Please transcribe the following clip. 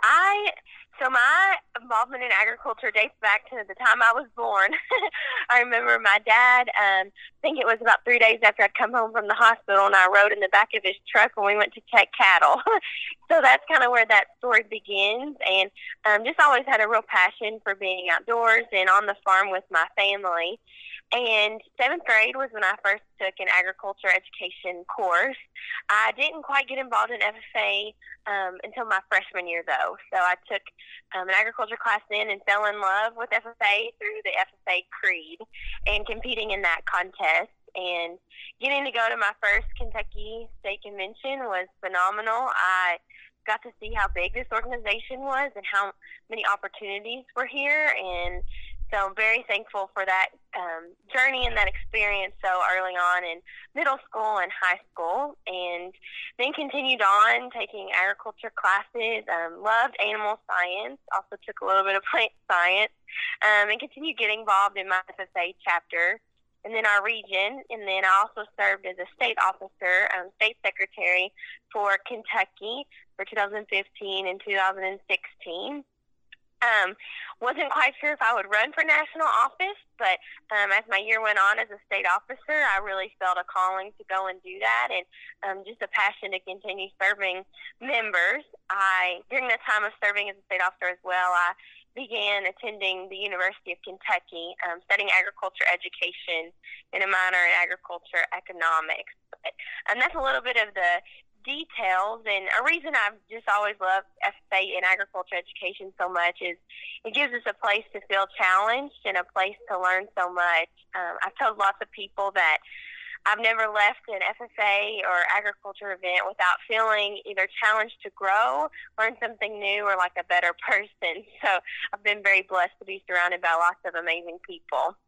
My involvement in agriculture dates back to the time I was born. I remember my dad, I think it was about 3 days after I'd come home from the hospital, and I rode in the back of his truck when we went to check cattle. So that's kind of where that story begins. And just always had a real passion for being outdoors and on the farm with my family. And seventh grade was when I first took an agriculture education course. I didn't quite get involved in FFA until my freshman year, though. So I took an agriculture class then and fell in love with FFA through the FFA Creed and competing in that contest. And getting to go to my first Kentucky State Convention was phenomenal. I got to see how big this organization was and how many opportunities were here. And so I'm very thankful for that journey and that experience so early on in middle school and high school, and then continued on taking agriculture classes, loved animal science, also took a little bit of plant science, and continued getting involved in my FFA chapter and then our region. And then I also served as a state officer, state secretary for Kentucky for 2015 and 2016. Wasn't quite sure if I would run for national office, but as my year went on as a state officer, I really felt a calling to go and do that, and just a passion to continue serving members. During that time of serving as a state officer as well, I began attending the University of Kentucky, studying agriculture education and a minor in agriculture economics. And that's a little bit of the details, and a reason I've just always loved FFA in agriculture education so much is it gives us a place to feel challenged and a place to learn so much. I've told lots of people that I've never left an FFA or agriculture event without feeling either challenged to grow, learn something new, or like a better person. So I've been very blessed to be surrounded by lots of amazing people.